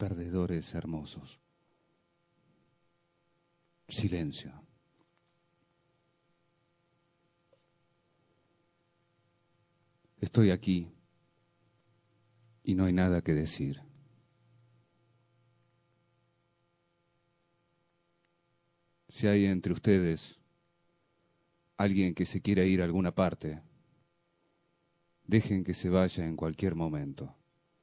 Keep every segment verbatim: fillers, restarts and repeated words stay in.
perdedores hermosos. Silencio. Estoy aquí y no hay nada que decir. Si hay entre ustedes alguien que se quiera ir a alguna parte, dejen que se vaya en cualquier momento.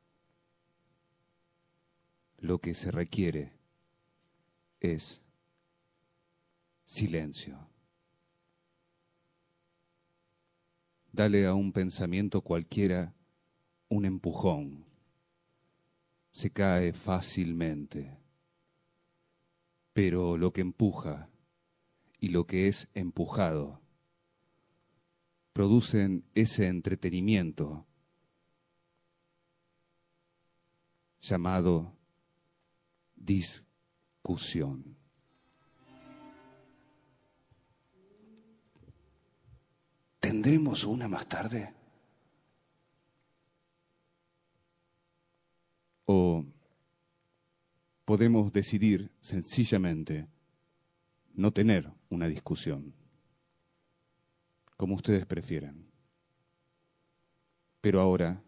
Lo que se requiere es silencio. Dale a un pensamiento cualquiera un empujón. Se cae fácilmente. Pero lo que empuja y lo que es empujado producen ese entretenimiento llamado discusión. ¿Tendremos una más tarde? ¿O podemos decidir sencillamente no tener una discusión? Como ustedes prefieran. Pero ahora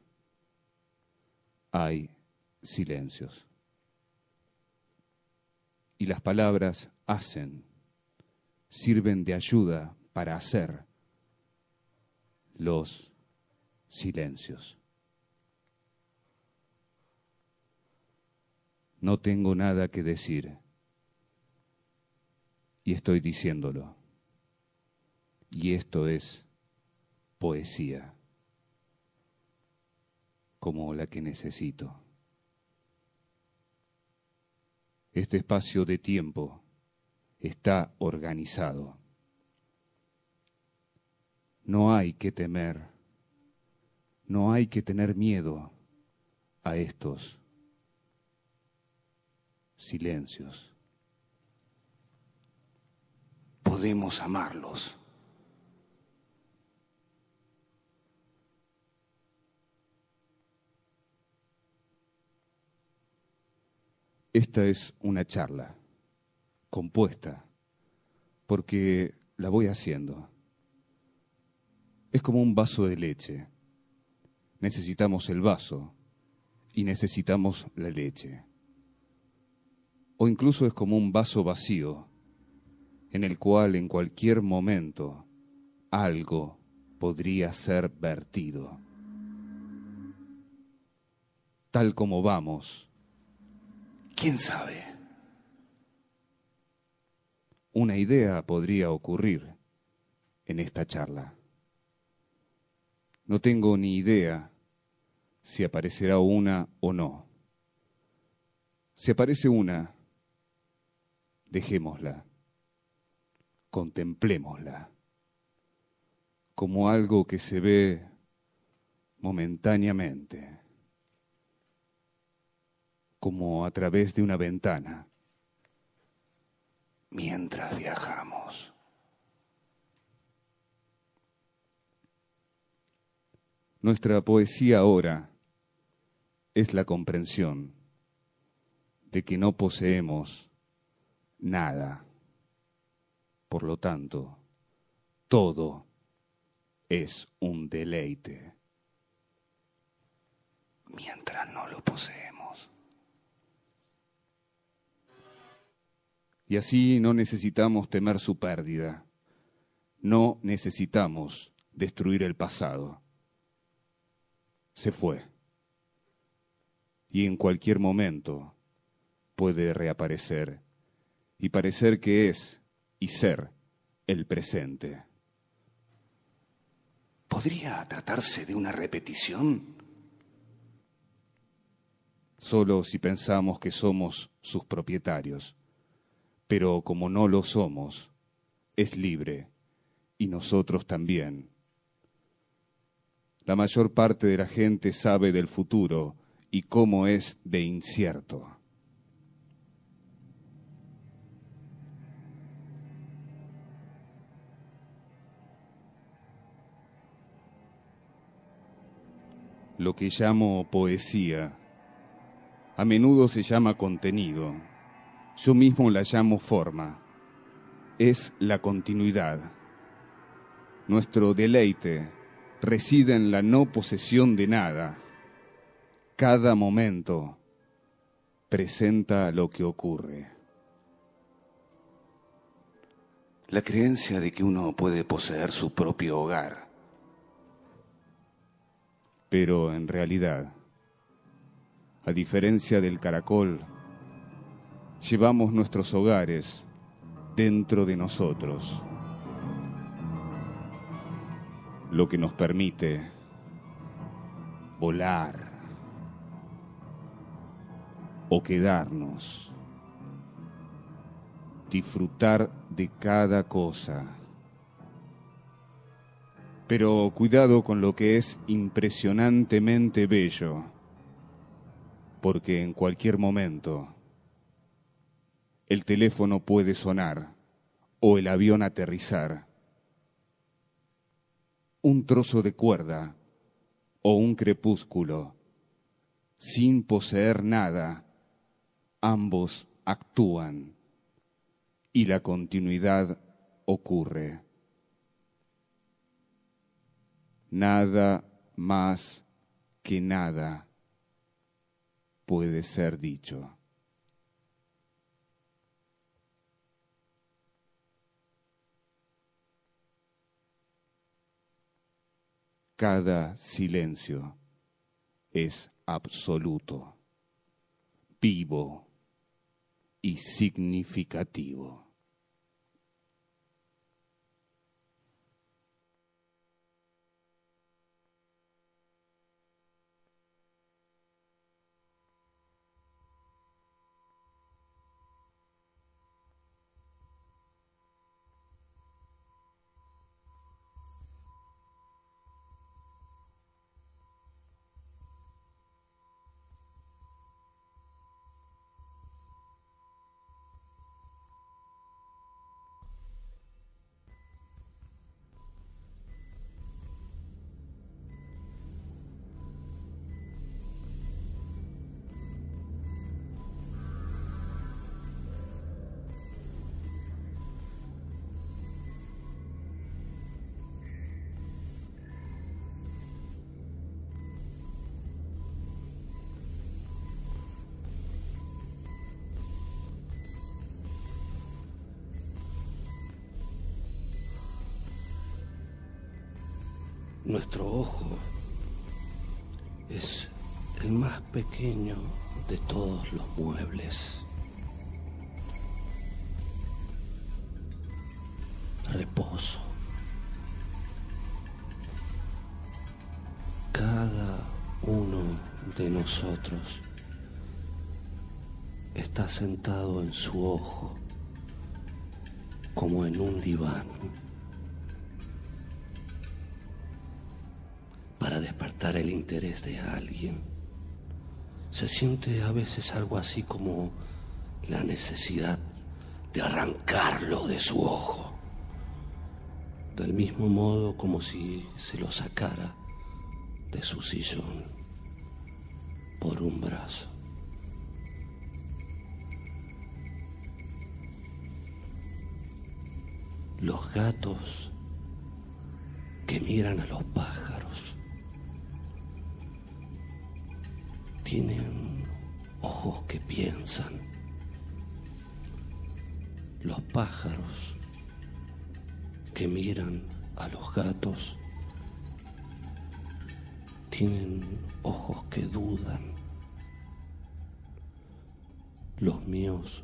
hay silencios. Y las palabras hacen, sirven de ayuda para hacer los silencios. No tengo nada que decir y estoy diciéndolo. Y esto es poesía, como la que necesito. Este espacio de tiempo está organizado. No hay que temer, no hay que tener miedo a estos silencios. Podemos amarlos. Esta es una charla compuesta porque la voy haciendo. Es como un vaso de leche. Necesitamos el vaso y necesitamos la leche. O incluso es como un vaso vacío en el cual en cualquier momento algo podría ser vertido. Tal como vamos, ¿quién sabe? Una idea podría ocurrir en esta charla. No tengo ni idea si aparecerá una o no. Si aparece una, dejémosla, contemplémosla, como algo que se ve momentáneamente, como a través de una ventana, mientras viajamos. Nuestra poesía ahora es la comprensión de que no poseemos nada. Por lo tanto, todo es un deleite mientras no lo poseemos. Y así no necesitamos temer su pérdida. No necesitamos destruir el pasado. Se fue. Y en cualquier momento puede reaparecer y parecer que es y ser el presente. ¿Podría tratarse de una repetición? Solo si pensamos que somos sus propietarios. Pero como no lo somos, es libre, y nosotros también. La mayor parte de la gente sabe del futuro y cómo es de incierto. Lo que llamo poesía A menudo se llama contenido. Yo mismo la llamo forma. Es la continuidad. Nuestro deleite reside en la no posesión de nada. Cada momento presenta lo que ocurre. La creencia de que uno puede poseer su propio hogar. Pero en realidad, a diferencia del caracol, llevamos nuestros hogares dentro de nosotros, lo que nos permite volar o quedarnos, disfrutar de cada cosa. Pero cuidado con lo que es impresionantemente bello, porque en cualquier momento el teléfono puede sonar o el avión aterrizar. Un trozo de cuerda o un crepúsculo, sin poseer nada, ambos actúan y la continuidad ocurre. Nada más que nada puede ser dicho. Cada silencio es absoluto, vivo y significativo. Nuestro ojo es el más pequeño de todos los muebles. Reposo. Cada uno de nosotros está sentado en su ojo, como en un diván, para despertar el interés de alguien. Se siente a veces algo así como la necesidad de arrancarlo de su ojo, del mismo modo como si se lo sacara de su sillón por un brazo. Los gatos que miran a los pájaros tienen ojos que piensan. Los pájaros que miran a los gatos tienen ojos que dudan. Los míos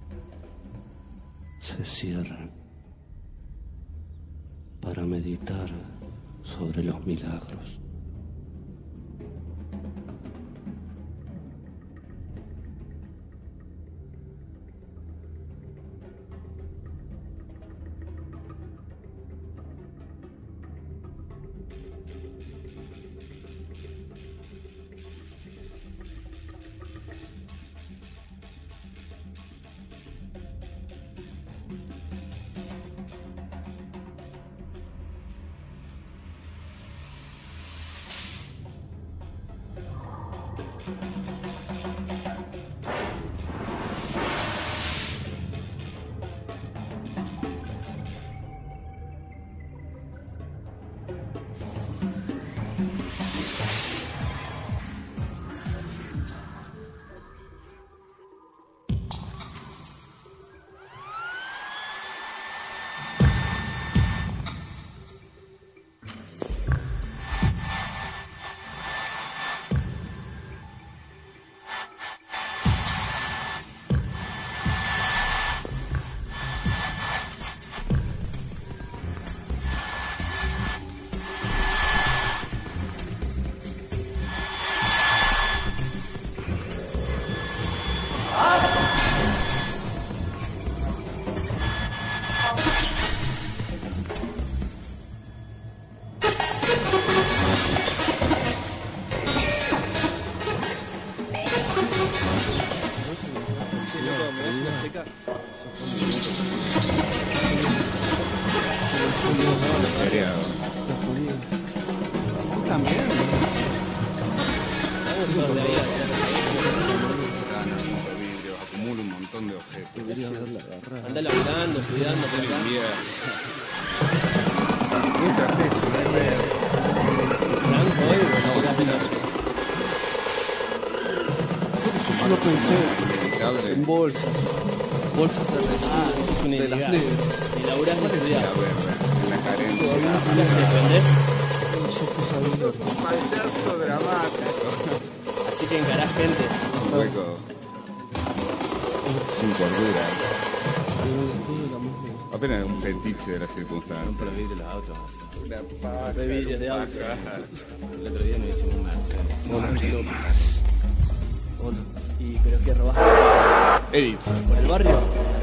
se cierran para meditar sobre los milagros. música. Feriado. ¿Tú también? Sos de ahí, Están armando vidrios, acumulo un montón de objetos. Debería haberla agarrado. anda laburando, estudiando por acá. Mientras eso, no hay ver. Franco, hoy, vos laburás de noche. Yo solo pensé Inevitable. en bolsas. Bolsas de Ah, residuos sos un de las ilegal. negras. Y laburás de La estudiar. verga, en la carencia. ¿Qué haces, aprendés? Sos pesadilla. Sos un payaso dramático. Así que encarás gente. Un hueco. Sin cordura. Apenas un fetiche de la circunstancia. Para vivir los autos. Una paja, Re vidrios de auto. El otro día nos hicimos una cena. Hola. ¿Y pero qué robaste? Edith. ¿Por el barrio?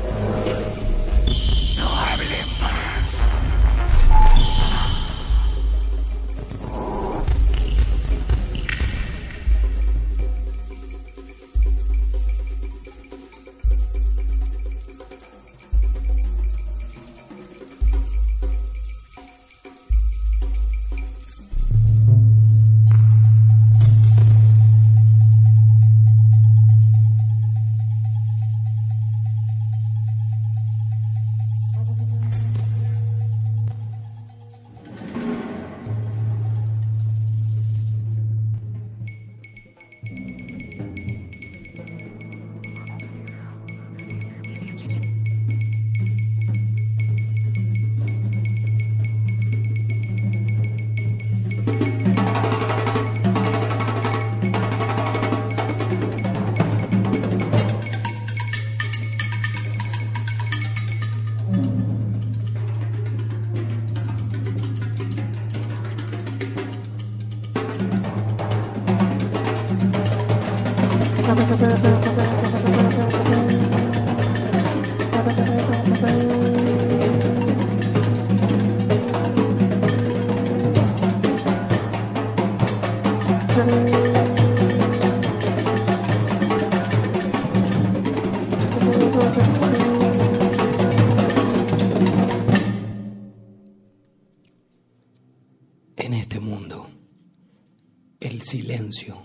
En este mundo, el silencio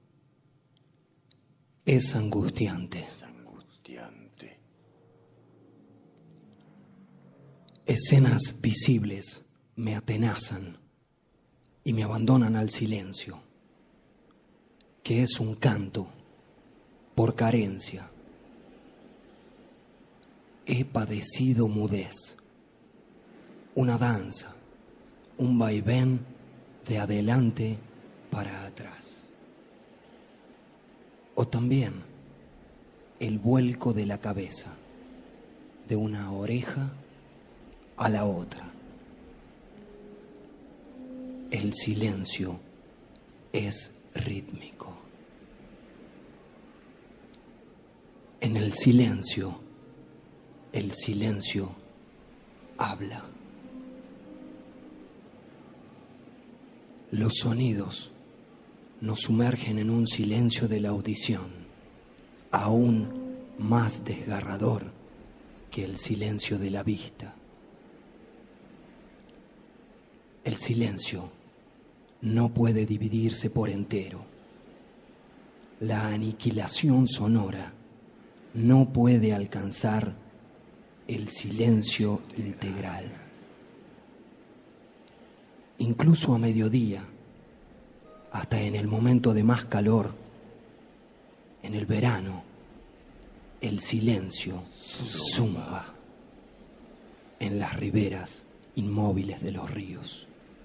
es angustiante. Angustiante. Escenas visibles me atenazan y me abandonan al silencio, que es un canto por carencia. He padecido mudez, una danza, un vaivén de adelante para atrás. O también el vuelco de la cabeza, de una oreja a la otra. El silencio es rítmico. En el silencio, el silencio habla. Los sonidos nos sumergen en un silencio de la audición, aún más desgarrador que el silencio de la vista. El silencio no puede dividirse por entero. La aniquilación sonora no puede alcanzar el silencio integral. Incluso a mediodía, hasta en el momento de más calor, en el verano, el silencio zumba en las riberas inmóviles de los ríos.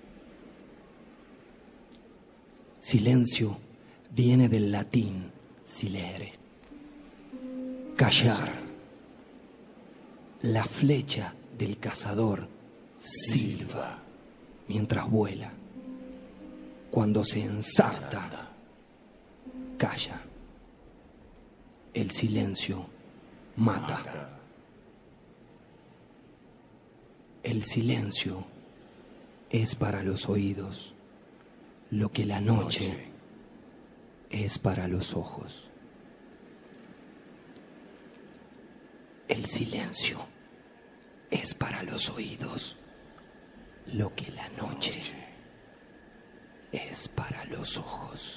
Silencio viene del latín silere, callar. La flecha del cazador silba mientras vuela. Cuando se ensarta, calla. El silencio mata. El silencio es para los oídos lo que la noche es para los ojos. El silencio es para los oídos lo que la noche es para los ojos.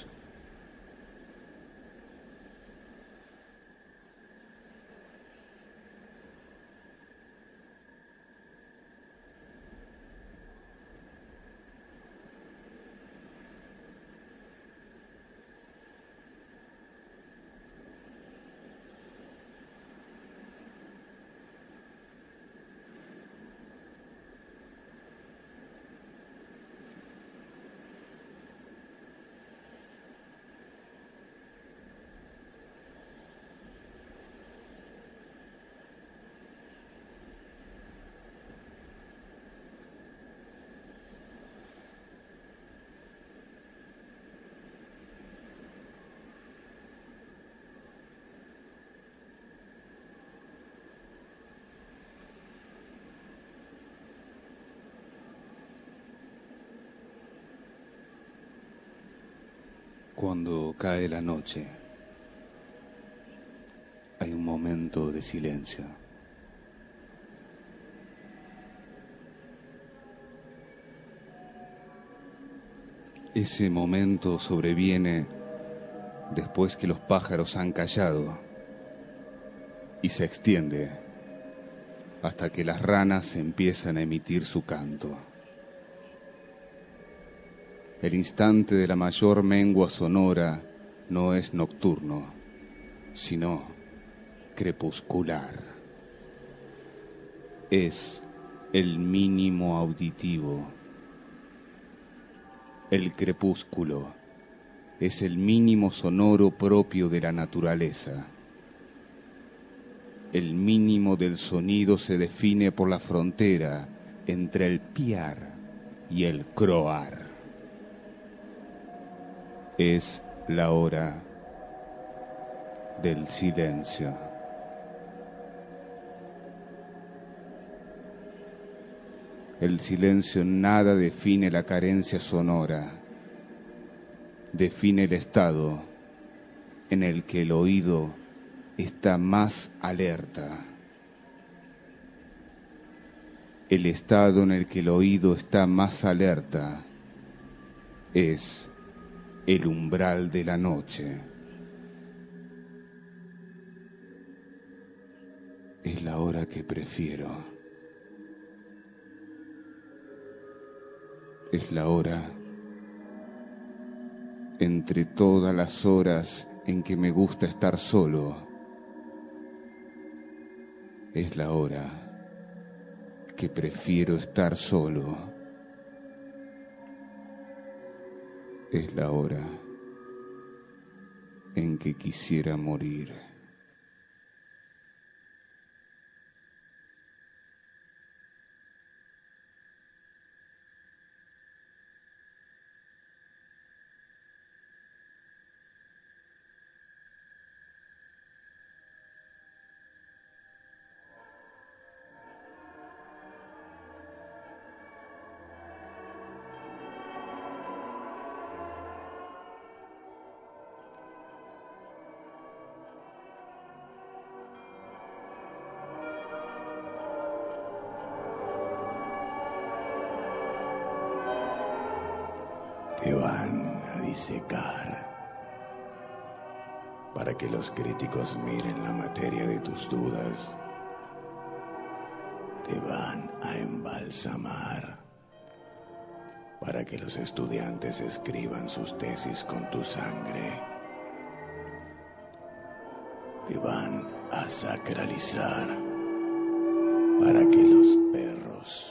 Cuando cae la noche, hay un momento de silencio. Ese momento sobreviene después que los pájaros han callado y se extiende hasta que las ranas empiezan a emitir su canto. El instante de la mayor mengua sonora no es nocturno, sino crepuscular. Es el mínimo auditivo. El crepúsculo es el mínimo sonoro propio de la naturaleza. El mínimo del sonido se define por la frontera entre el piar y el croar. Es la hora del silencio. El silencio nada define la carencia sonora, define el estado en el que el oído está más alerta. El estado en el que el oído está más alerta es el umbral de la noche. Es la hora que prefiero. Es la hora entre todas las horas en que me gusta estar solo. Es la hora que prefiero estar solo. Es la hora en que quisiera morir. Te van a disecar para que los críticos miren la materia de tus dudas. Te van a embalsamar para que los estudiantes escriban sus tesis con tu sangre. Te van a sacralizar para que los perros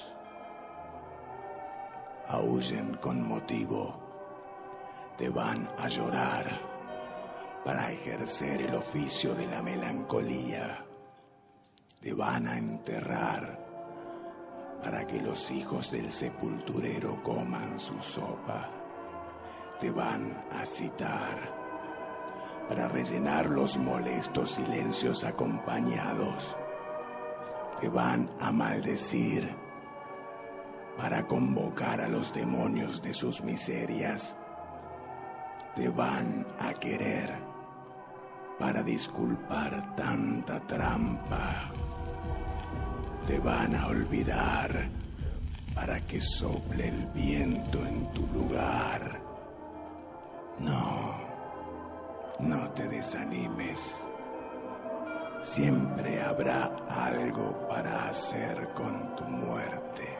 aúllen con motivo. Te van a llorar para ejercer el oficio de la melancolía. Te van a enterrar para que los hijos del sepulturero coman su sopa. Te van a citar para rellenar los molestos silencios acompañados. Te van a maldecir para convocar a los demonios de sus miserias. Te van a querer para disculpar tanta trampa. Te van a olvidar para que sople el viento en tu lugar. No, no te desanimes. Siempre habrá algo para hacer con tu muerte.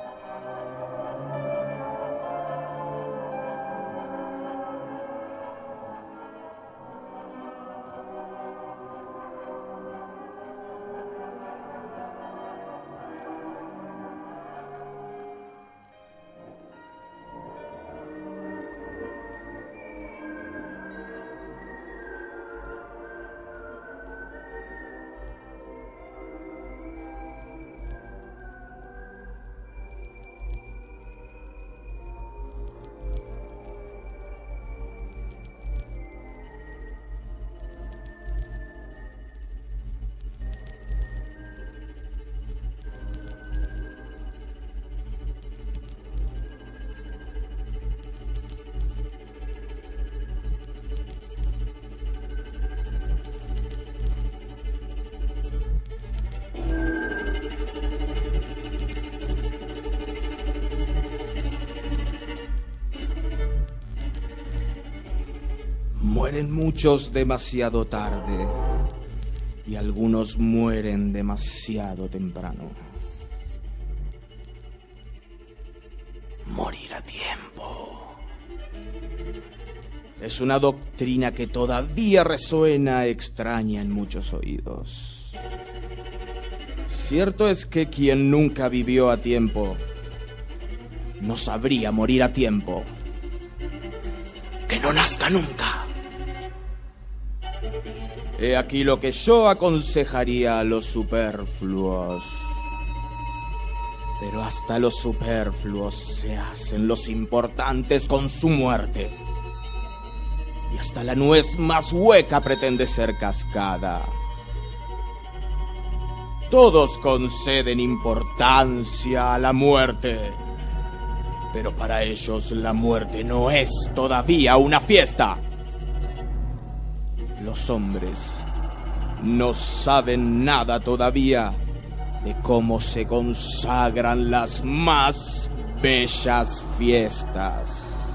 Mueren muchos demasiado tarde y algunos mueren demasiado temprano. Morir a tiempo es una doctrina que todavía resuena extraña en muchos oídos. Cierto es que quien nunca vivió a tiempo no sabría morir a tiempo. ¡Que no nazca nunca! He aquí lo que yo aconsejaría a los superfluos. Pero hasta los superfluos se hacen los importantes con su muerte. Y hasta la nuez más hueca pretende ser cascada. Todos conceden importancia a la muerte. Pero para ellos la muerte no es todavía una fiesta. Los hombres no saben nada todavía de cómo se consagran las más bellas fiestas.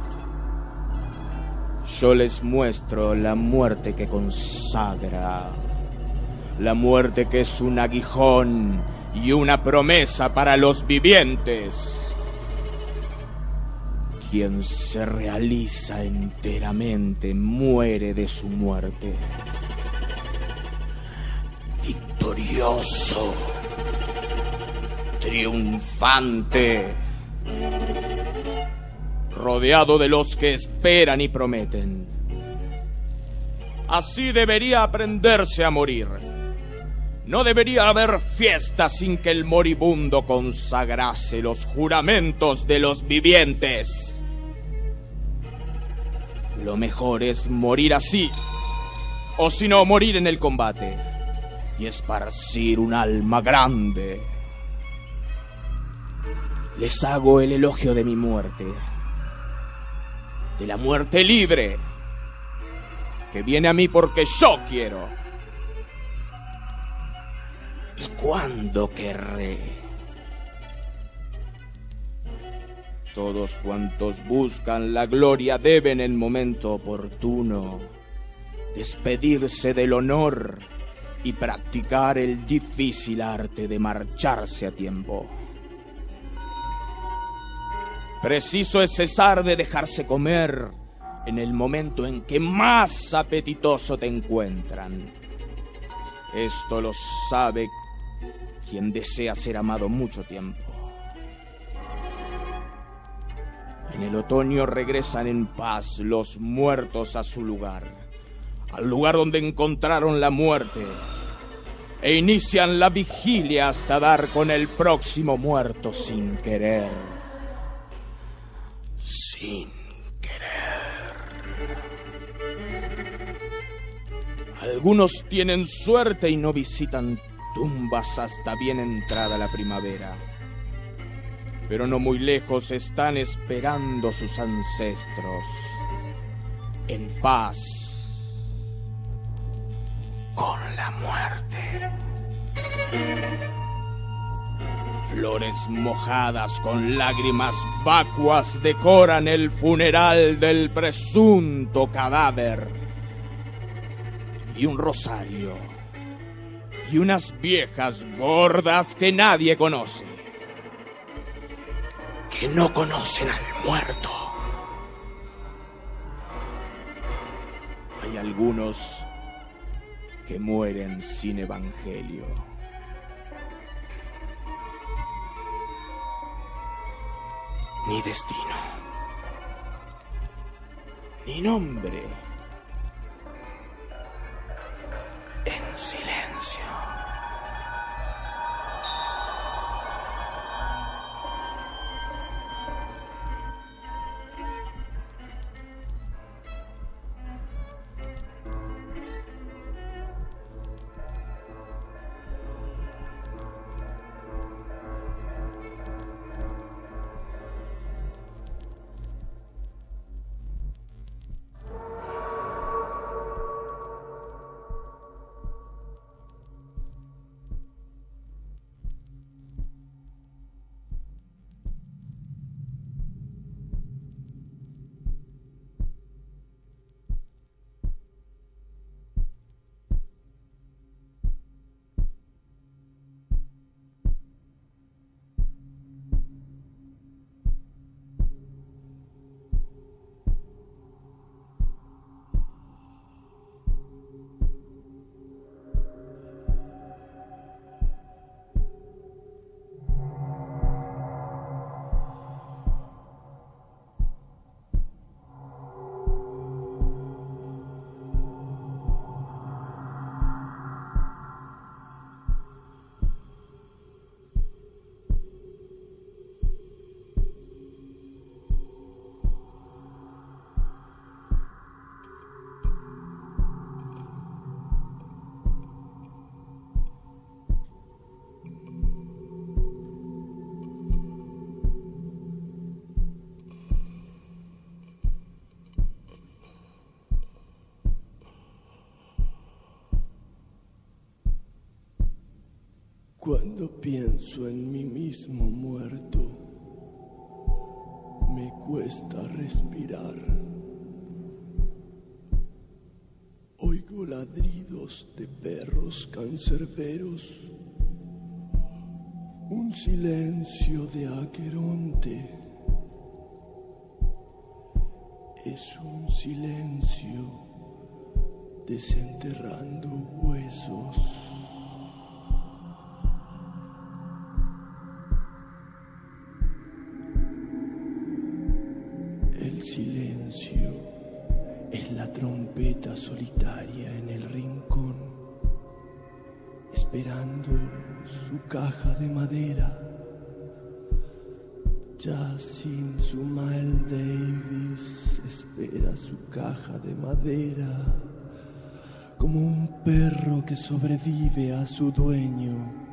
Yo les muestro la muerte que consagra, la muerte que es un aguijón y una promesa para los vivientes. Quien se realiza enteramente muere de su muerte. Victorioso, triunfante, rodeado de los que esperan y prometen. Así debería aprenderse a morir. No debería haber fiesta sin que el moribundo consagrase los juramentos de los vivientes. Lo mejor es morir así, o si no, morir en el combate y esparcir un alma grande. Les hago el elogio de mi muerte, de la muerte libre, que viene a mí porque yo quiero. ¿Y cuándo querré? Todos cuantos buscan la gloria deben en momento oportuno despedirse del honor y practicar el difícil arte de marcharse a tiempo. Preciso es cesar de dejarse comer en el momento en que más apetitoso te encuentran. Esto lo sabe quien desea ser amado mucho tiempo. En el otoño regresan en paz los muertos a su lugar, al lugar donde encontraron la muerte, e inician la vigilia hasta dar con el próximo muerto sin querer. Sin querer. Algunos tienen suerte y no visitan tumbas hasta bien entrada la primavera. Pero no muy lejos están esperando sus ancestros, en paz. con la muerte. Flores mojadas con lágrimas vacuas decoran el funeral del presunto cadáver. Y un rosario. Y unas viejas gordas que nadie conoce. Que no conocen al muerto. Hay algunos que mueren sin evangelio. Ni destino, ni nombre, en silencio. Cuando pienso en mí mismo muerto, me cuesta respirar. Oigo ladridos de perros cancerberos, un silencio de Aqueronte. Es un silencio desenterrando huesos. El silencio es la trompeta solitaria en el rincón, esperando su caja de madera. Ya sin su Miles Davis espera su caja de madera, como un perro que sobrevive a su dueño,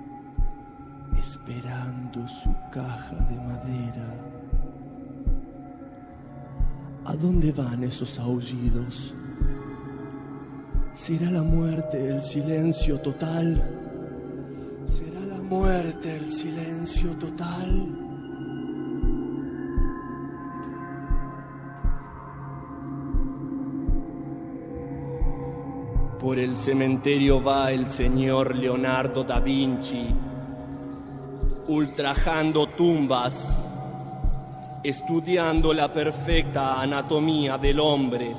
esperando su caja de madera. ¿A dónde van esos aullidos? ¿Será la muerte el silencio total? ¿Será la muerte el silencio total? Por el cementerio va el señor Leonardo da Vinci, ultrajando tumbas, estudiando la perfecta anatomía del hombre,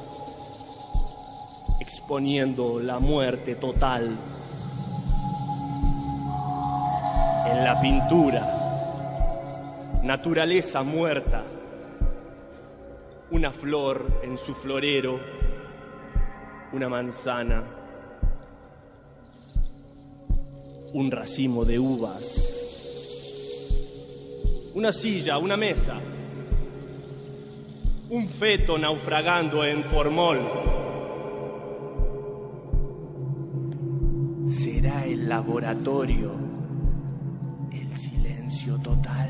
exponiendo la muerte total. En la pintura, naturaleza muerta, una flor en su florero, una manzana, un racimo de uvas, una silla, una mesa, un feto naufragando en formol. ¿Será el laboratorio el silencio total?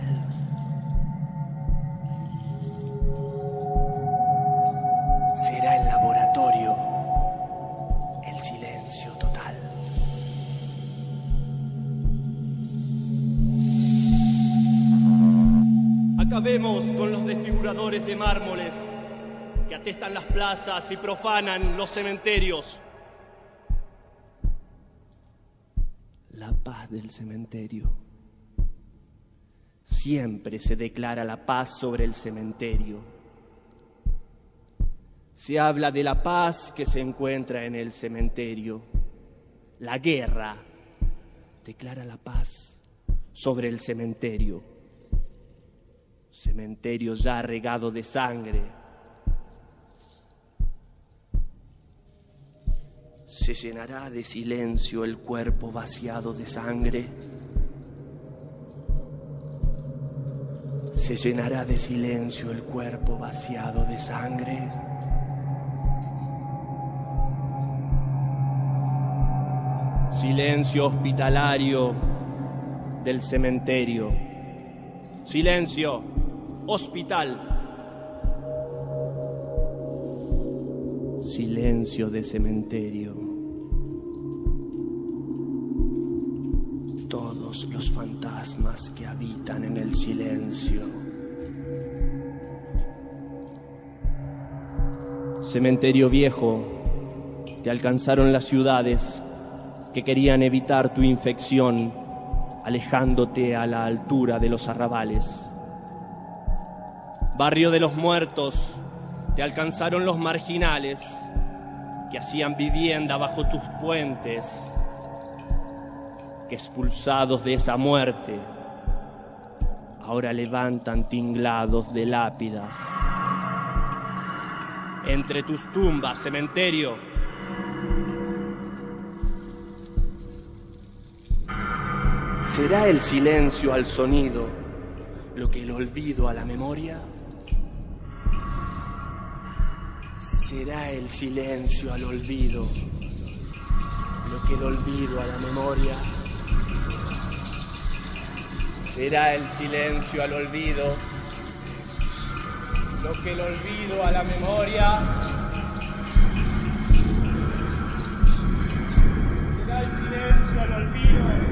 ¿Será el laboratorio el silencio total? acabemos con los desfiguradores de mármoles que atestan las plazas y profanan los cementerios. La paz del cementerio. Siempre se declara la paz sobre el cementerio. Se habla de la paz que se encuentra en el cementerio. La guerra declara la paz sobre el cementerio. Cementerio ya regado de sangre. ¿Se llenará de silencio el cuerpo vaciado de sangre? ¿Se llenará de silencio el cuerpo vaciado de sangre? Silencio hospitalario del cementerio. Silencio hospital. Silencio de cementerio. Todos los fantasmas que habitan en el silencio. Cementerio viejo, te alcanzaron las ciudades que querían evitar tu infección, alejándote a la altura de los arrabales. Barrio de los muertos, te alcanzaron los marginales que hacían vivienda bajo tus puentes, que expulsados de esa muerte ahora levantan tinglados de lápidas. Entre tus tumbas, cementerio, ¿será el silencio al sonido lo que el olvido a la memoria? ¿Será el silencio al olvido lo que el olvido a la memoria? ¿Será el silencio al olvido lo que el olvido a la memoria? ¿Será el silencio al olvido?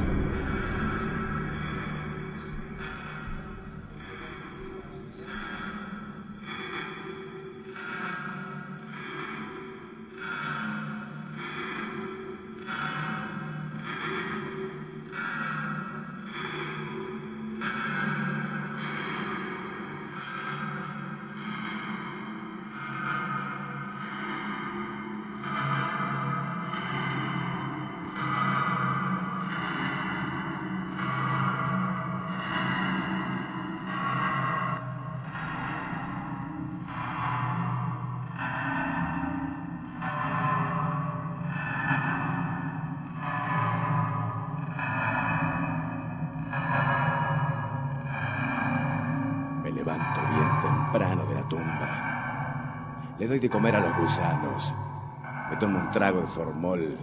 Levanto bien temprano de la tumba. Le doy de comer a los gusanos. Me tomo un trago de formol.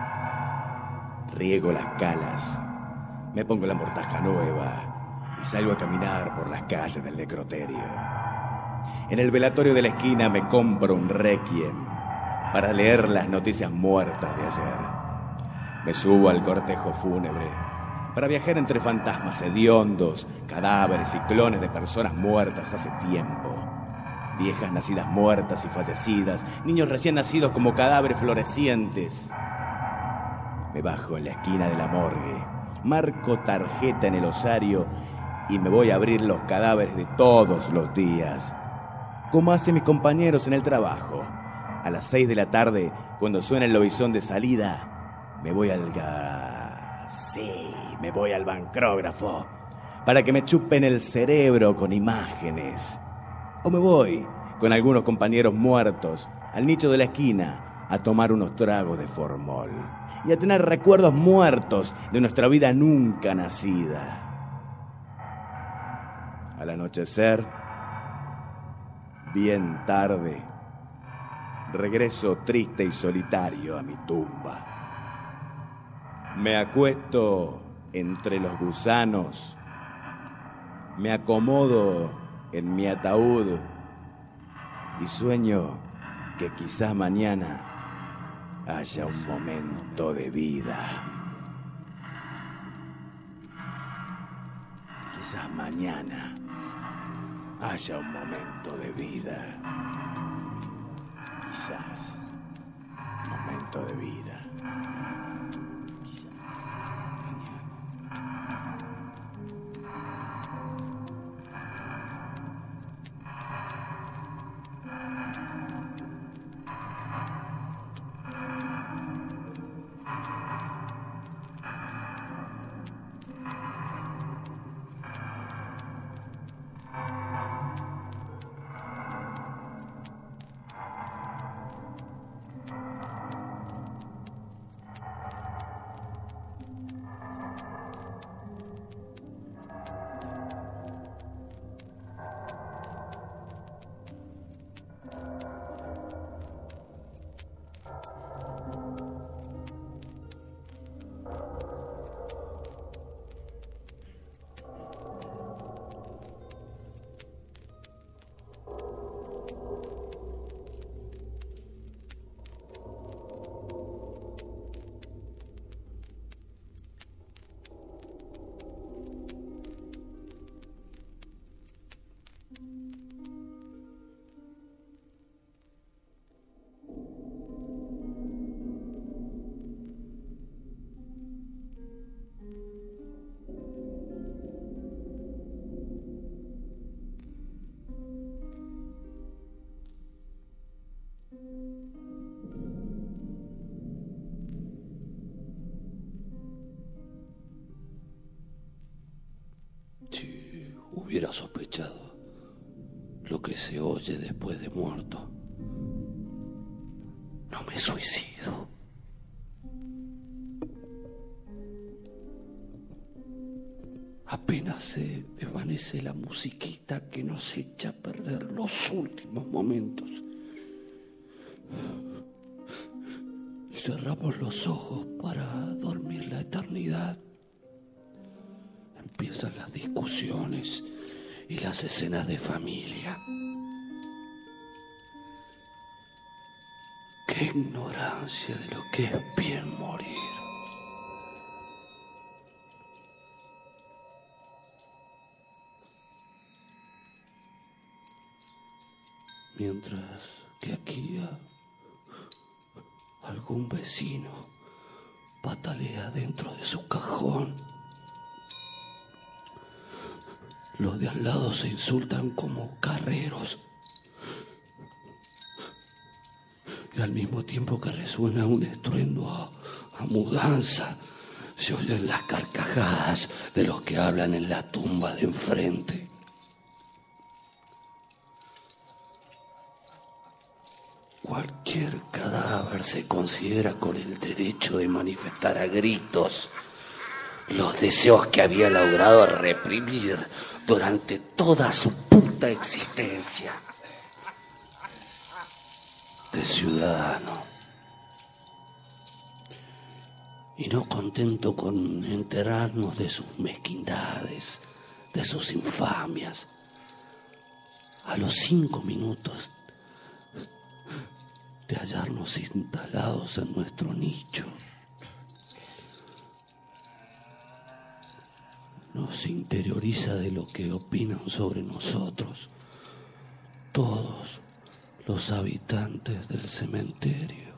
Riego las calas. Me pongo la mortaja nueva y salgo a caminar por las calles del necroterio. En el velatorio de la esquina me compro un requiem para leer las noticias muertas de ayer. Me subo al cortejo fúnebre para viajar entre fantasmas hediondos, cadáveres y clones de personas muertas hace tiempo. Viejas nacidas muertas y fallecidas, niños recién nacidos como cadáveres florecientes. Me bajo en la esquina de la morgue, marco tarjeta en el osario y me voy a abrir los cadáveres de todos los días, como hacen mis compañeros en el trabajo. A las seis de la tarde, cuando suena el lobizón de salida, me voy al ga... Sí, me voy al bancrógrafo para que me chupen el cerebro con imágenes. O me voy con algunos compañeros muertos al nicho de la esquina a tomar unos tragos de formol y a tener recuerdos muertos de nuestra vida nunca nacida. Al anochecer, bien tarde, regreso triste y solitario a mi tumba. Me acuesto entre los gusanos, me acomodo en mi ataúd y sueño que quizás mañana haya un momento de vida. Quizás mañana haya un momento de vida. Quizás. Un momento de vida. Quizás. Si hubiera sospechado lo que se oye después de muerto, no me suicido. Apenas se desvanece la musiquita que nos echa a perder los últimos momentos. Y cerramos los ojos para dormir la eternidad. Empiezan las discusiones y las escenas de familia. Qué ignorancia de lo que es bien morir. Mientras que aquí a algún vecino patalea dentro de su cajón. Los de al lado se insultan como carreros. Y al mismo tiempo que resuena un estruendo a, a mudanza, se oyen las carcajadas de los que hablan en la tumba de enfrente. Cualquier cadáver se considera con el derecho de manifestar a gritos los deseos que había logrado reprimir durante toda su puta existencia de ciudadano. Y no contento con enterarnos de sus mezquindades, de sus infamias, a los cinco minutos de hallarnos instalados en nuestro nicho, nos interioriza de lo que opinan sobre nosotros todos los habitantes del cementerio.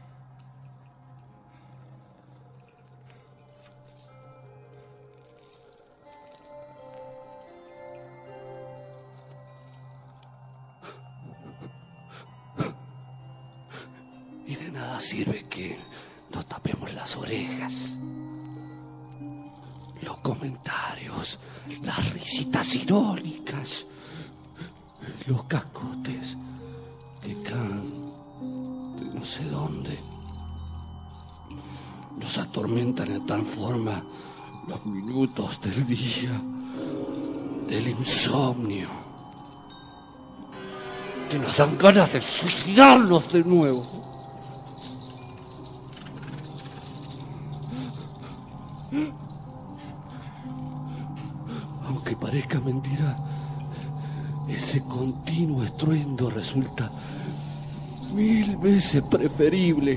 Y de nada sirve que nos tapemos las orejas. Los comentarios, las risitas irónicas, los cascotes que caen de no sé dónde, nos atormentan de tal forma los minutos del día, del insomnio, que nos dan ganas de suicidarnos de nuevo. Aunque parezca mentira, ese continuo estruendo resulta mil veces preferible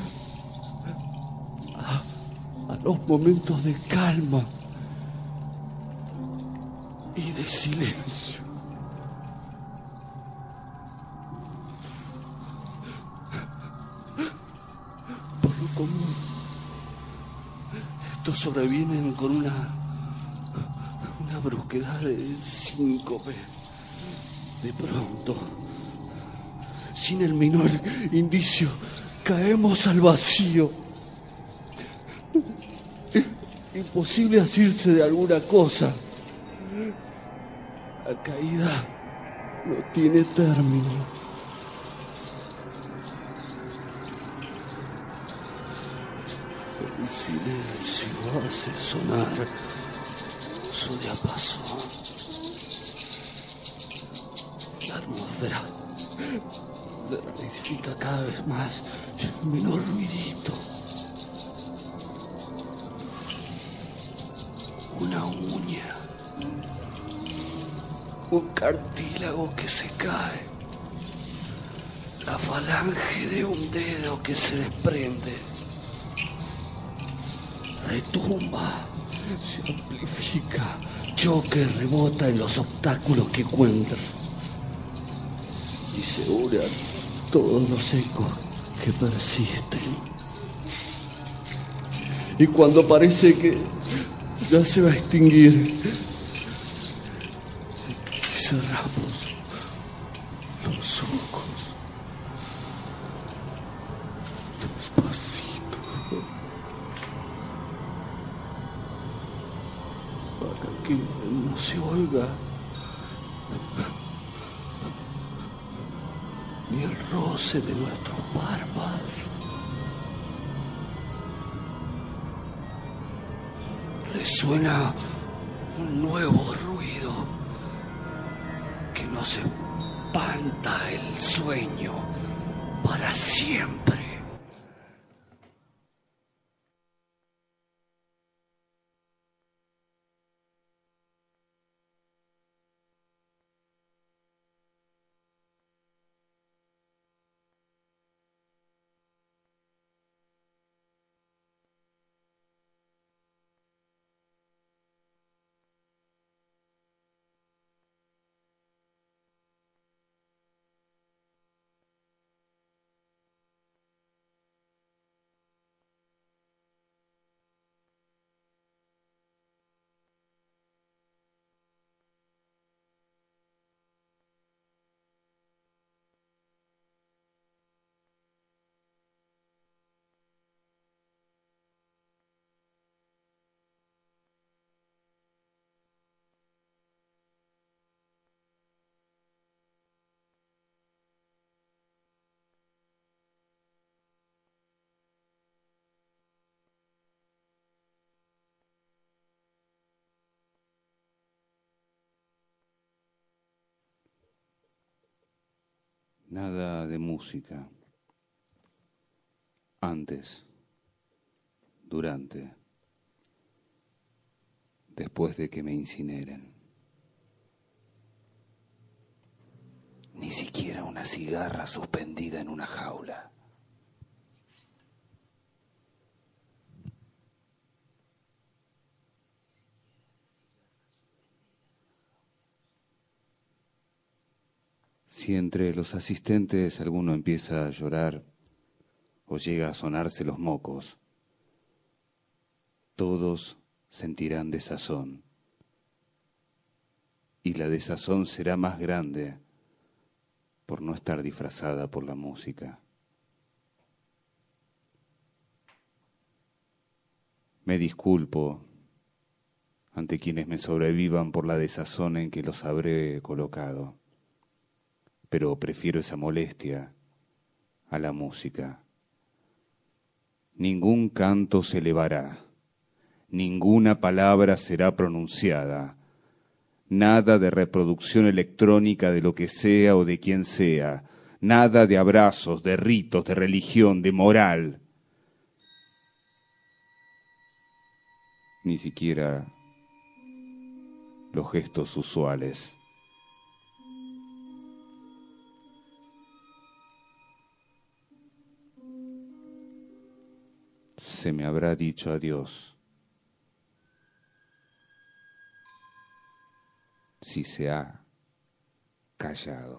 a, a los momentos de calma y de silencio. común. Estos sobrevienen con una, una brusquedad de síncope. De pronto, sin el menor indicio, caemos al vacío. Imposible asirse de alguna cosa. La caída no tiene término. El silencio hace sonar su diapasón. La atmósfera se rarifica cada vez más. El menor ruidito. Una uña. Un cartílago que se cae. La falange de un dedo que se desprende. Retumba, se amplifica, choca y rebota en los obstáculos que encuentra. Y se une a todos los ecos que persisten. Y cuando parece que ya se va a extinguir, cerramos los ojos despacito para que no se oiga ni el roce de nuestros párpados. Resuena un nuevo ruido que nos espanta el sueño para siempre. Nada de música. Antes, durante, después de que me incineren. Ni siquiera una cigarra suspendida en una jaula. Si entre los asistentes alguno empieza a llorar o llega a sonarse los mocos, todos sentirán desazón. Y la desazón será más grande por no estar disfrazada por la música. Me disculpo ante quienes me sobrevivan por la desazón en que los habré colocado, pero prefiero esa molestia a la música. Ningún canto se elevará, ninguna palabra será pronunciada, nada de reproducción electrónica de lo que sea o de quien sea, nada de abrazos, de ritos, de religión, de moral, ni siquiera los gestos usuales. Se me habrá dicho adiós si se ha callado.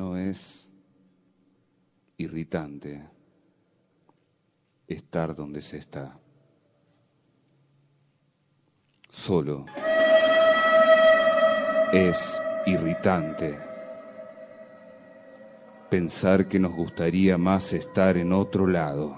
¿No es irritante estar donde se está? Solo es irritante pensar que nos gustaría más estar en otro lado.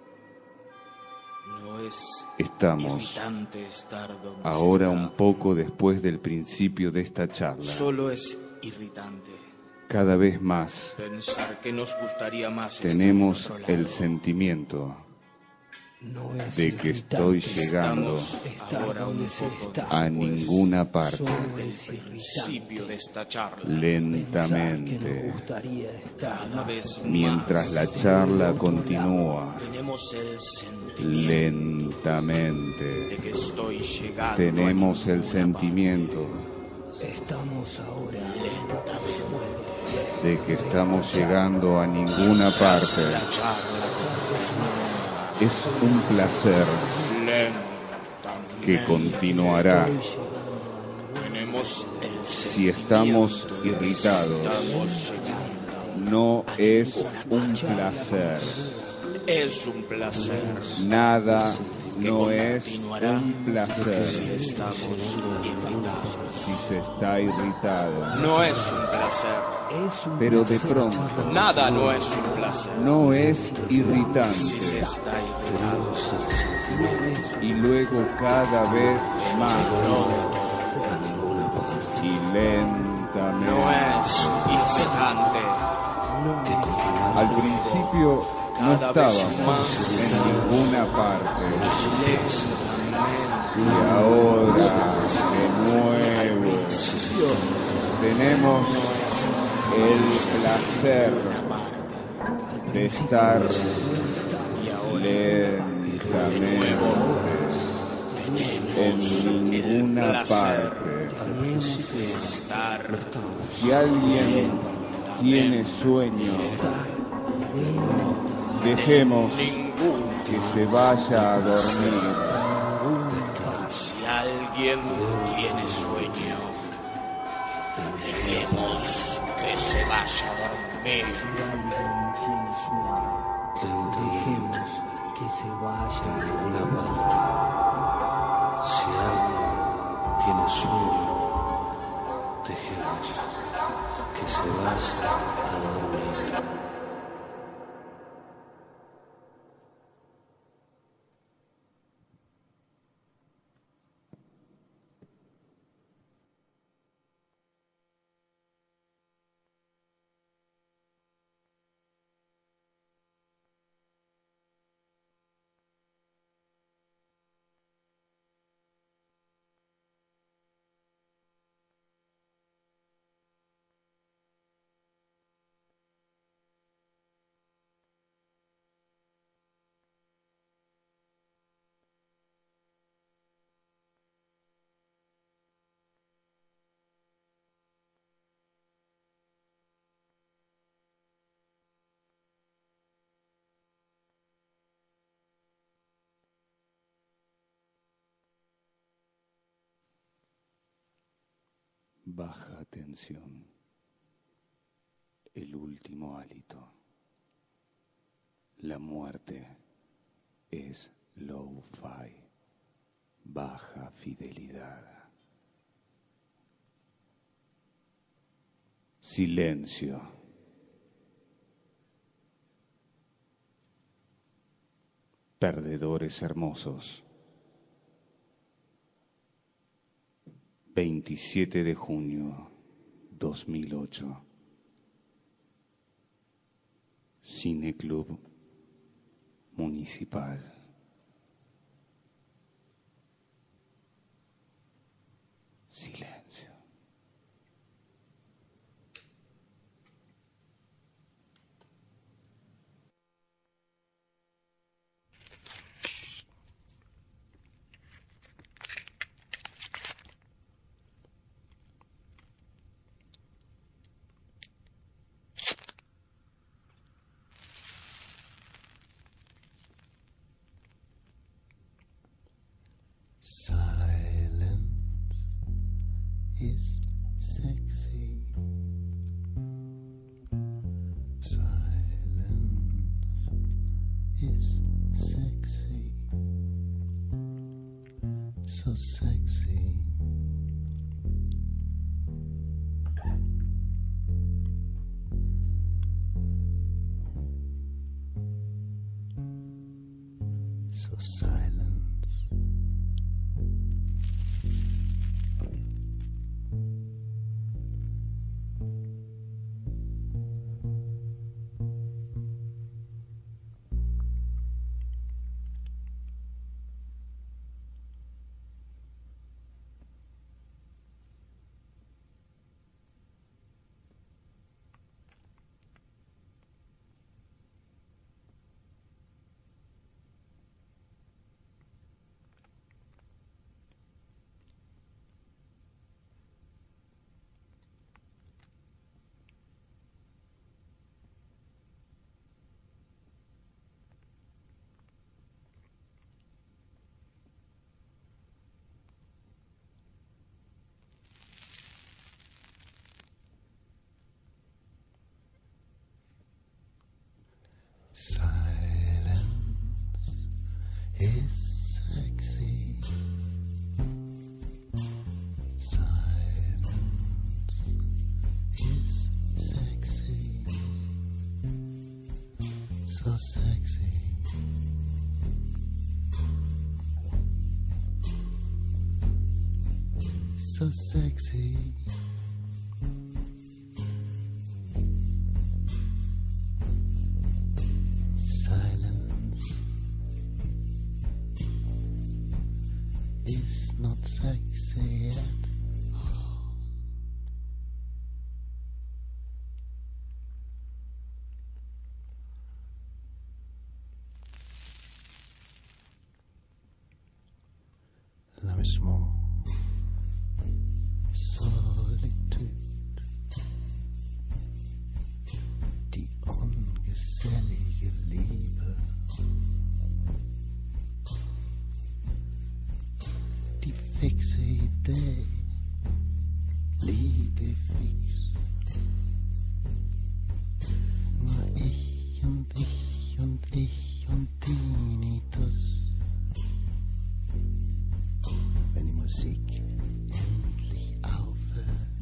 No es Estamos irritante estar donde ahora se está. un poco después del principio de esta charla. Solo es irritante Cada vez más pensar que nos gustaría más tenemos estar en otro el lado. sentimiento No es de que estoy llegando Estamos ahora un poco a después ninguna parte, del principio de esta charla. lentamente, Cada vez mientras más la charla continúa, tenemos el sentimiento lentamente. de que estoy llegando. Tenemos a el ninguna sentimiento Estamos ahora de que estamos llegando a ninguna parte. parte. La charla Es un placer lentamente que continuará. tenemos el Si estamos irritados, estamos llegando. no es un placer. Es un placer. Nada que no es continuará un Si placer estamos irritados. si se está irritado. No es un placer. Pero de pronto Nada no es un placer. no es Si se irritante. está irritado. Y luego cada vez más y lentamente. No es irritante. Al principio no estábamos en ninguna parte. Y ahora, de nuevo, tenemos el placer de estar lentamente en ninguna parte. Si alguien tiene sueño, dejemos que se vaya a dormir. Si alguien tiene sueño, dejemos que se vaya a dormir. Dejemos que se vaya. Ninguna parte. Si alguien tiene sueño, dejemos que se vaya a dormir. Baja tensión. El último hálito. La muerte es low-fi. Baja fidelidad. Silencio. Perdedores hermosos. veintisiete de junio dos mil ocho. Cineclub Municipal. Silencio. Silence is sexy. is sexy, so sexy. So silence. Silence is sexy. Silence is sexy. So sexy. So sexy. Silence is not sexy at all. L'amusement, solitude, die ungesellige Liebe, die fixe Idee, Liebe fix. Nur ich und ich und ich und Tinnitus. Wenn die Musik endlich aufhört,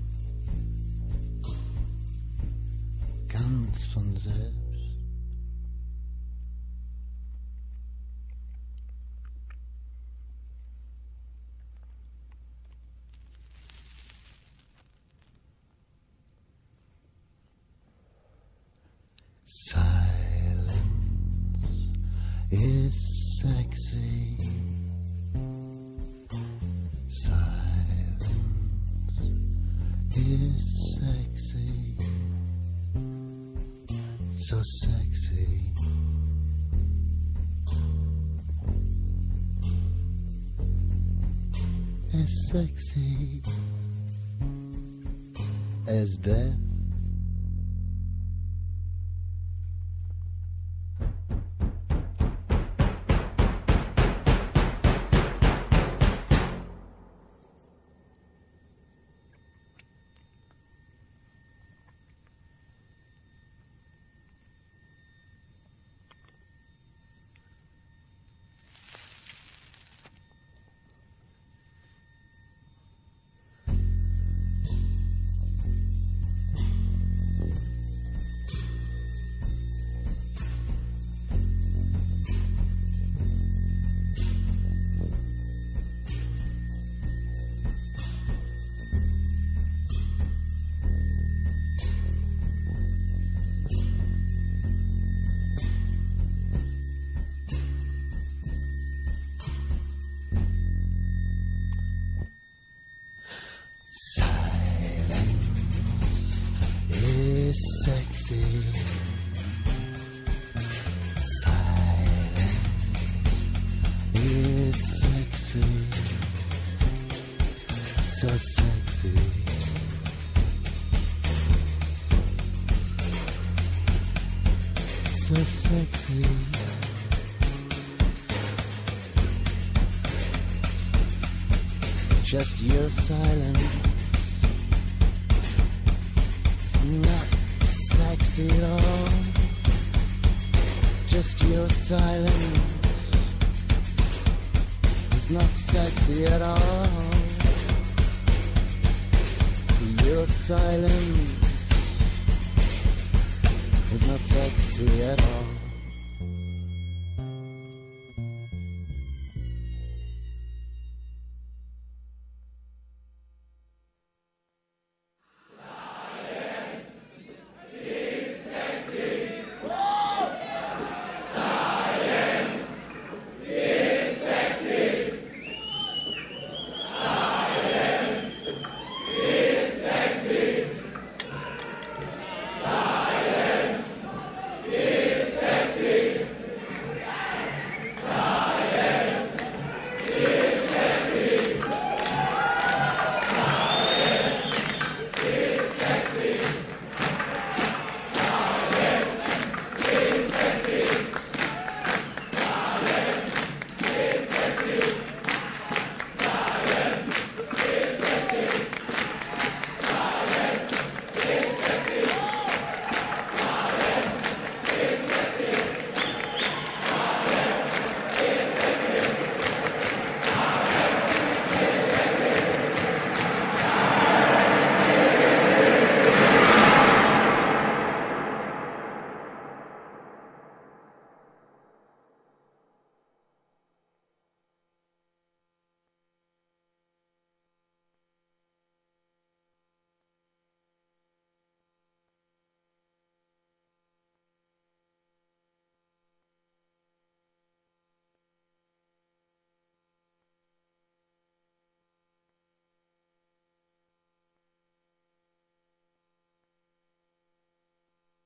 ganz von selbst. Silence is sexy. Silence is sexy. So sexy. As sexy as death. Sexy. Silence is sexy. So sexy. So sexy. Just your silence. It's not sexy at all. Just Just your silence is not sexy at all. Your silence is not sexy at all.